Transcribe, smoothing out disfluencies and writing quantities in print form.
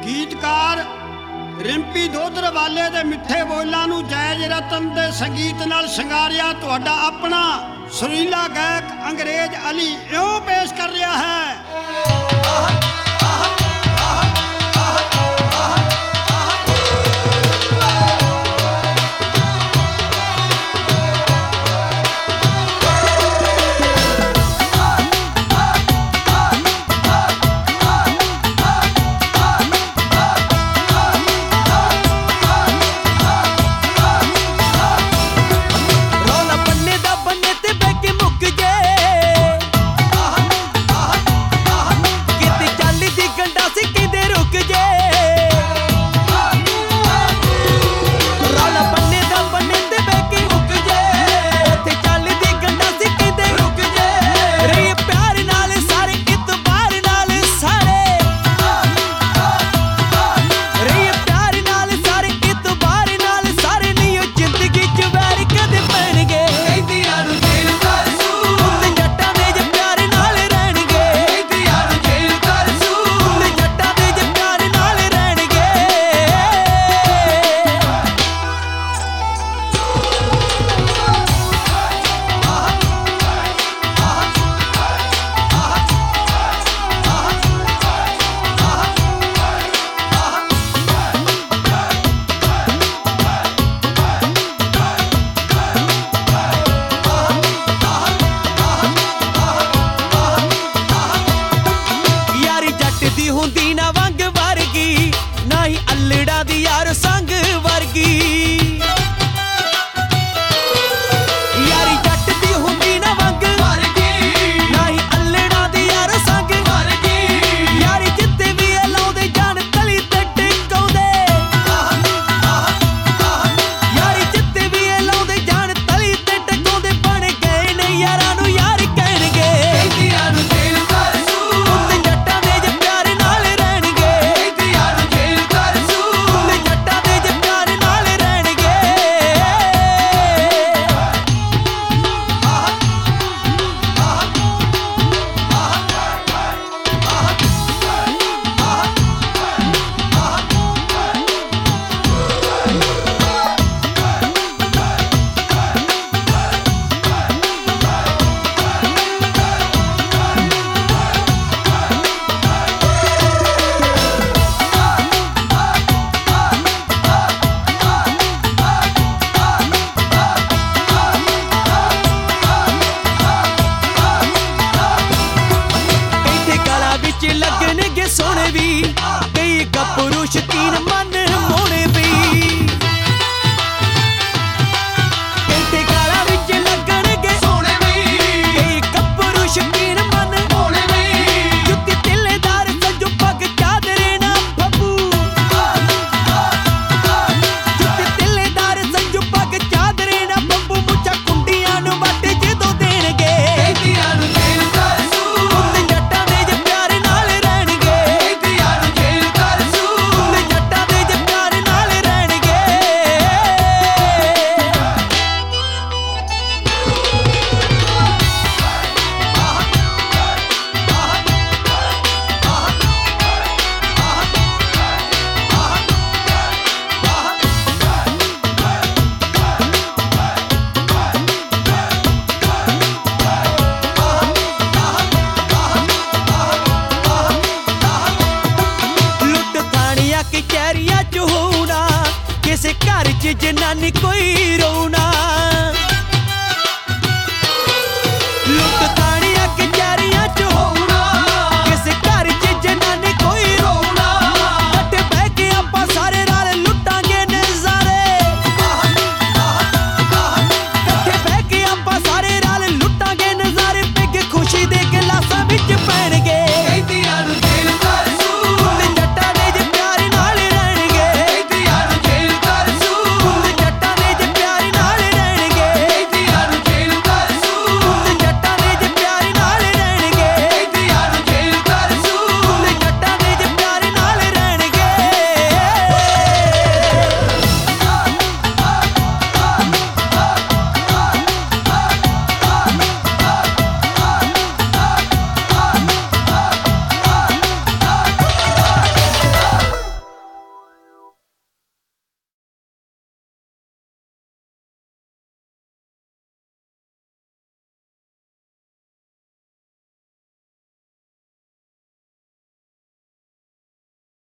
ਗੀਤਕਾਰ ਰਿੰਪੀ ਦੋਧਰਵਾਲੇ ਦੇ ਮਿੱਠੇ ਬੋਲਾਂ ਨੂੰ ਜੈਜ ਰਤਨ ਦੇ ਸੰਗੀਤ ਨਾਲ ਸ਼ਿੰਗਾਰਿਆ ਤੁਹਾਡਾ ਆਪਣਾ ਸੁਰੀਲਾ ਗਾਇਕ ਅੰਗਰੇਜ਼ ਅਲੀ ਇਉਂ ਪੇਸ਼ ਕਰ ਰਿਹਾ ਹੈ। ਹੁੰਦੀ ਨਾ ਵੰਗ ਵਰਗੀ ਨਾ ਹੀ ਅਲੜਾ ਦੀ ਯਾਰ ਸੰਗ ਵਰਗੀ ਯਾਰੀ ਜੱਟ ਦੀ ਹੁੰਦੀ ਨਾ ਵੰਗ ਵਰਗੀ ਨਾ ਹੀ ਅਲੜਾ ਦੀ ਯਾਰ ਸੰਗ ਵਰਗੀ ਯਾਰੀ ਜਿੱਤੇ ਵੀ ਲਾਉਂਦੇ ਜਾਨ ਤਲੀ ਤੇ ਟਿਕਾਉਂਦੇ ਯਾਰੀ ਜਿੱਤੇ ਵੀ ਲਾਉਂਦੇ ਜਾਨ ਤਲੀ ਤੇ ਟਿਕਾਉਂਦੇ ਬਣ ਗਏ ਨੇ ਯਾਰਾਂ ਨੂੰ ਯਾਰ ਕਹਿਣਗੇ ਕਹਿੰਦੀਆਂ ਨੂੰ ਦਿਲ ਕਰ ਸੂ ਜੱਟਾਂ ਦੇ ਜੇ ਪਿਆਰ ਲੱਗਣਗੇ ਸੋਹਣੇ ਵੀ ਕਈ ਗੱਭਰੂ ਸ਼ਕੀਨ ਮਨ ਮੋਹਣੇ ਵੀ ਕਈ ਗਾਲਾਂ ਵਿੱਚ ਲੱਗਣਗੇ ਸੋਹਣੇ ਵੀ ਕਈ ਗੱਭਰੂ ਸ਼ਕੀਨ ਮਨ ਮੋਹਣੇ ਵੀ ਜੁੱਤੀ ਤਿੱਲੇਦਾਰ ਸੰਜੂ ਪੱਗ ਚਾਦਰੇ ਨਾ ਬੱਬੂ ਜੁੱਤੀ ਤਿੱਲੇਦਾਰ ਸੰਜੂ ਪੱਗ ਚਾਦਰੇ ਨਾ ਬੱਬੂ ਮੁੱਛਾਂ ਕੁੰਡੀਆਂ ਨੂੰ ਵੱਟ ਜਦੋਂ ਦੇਣਗੇ ਕਹਿੰਦੀਆਂ ਨੂੰ ਦਿਲ ਕਰ ਸੂ ਜੱਟਾਂ ਦੇ ਜੇ ਪਿਆਰ ਕਚਹਿਰੀਆਂ ਚ ਹੋਣਾ ਕਿਸੇ ਘਰ ਚ ਜਨਾਨੀ ਕੋਈ ਰੋਣਾ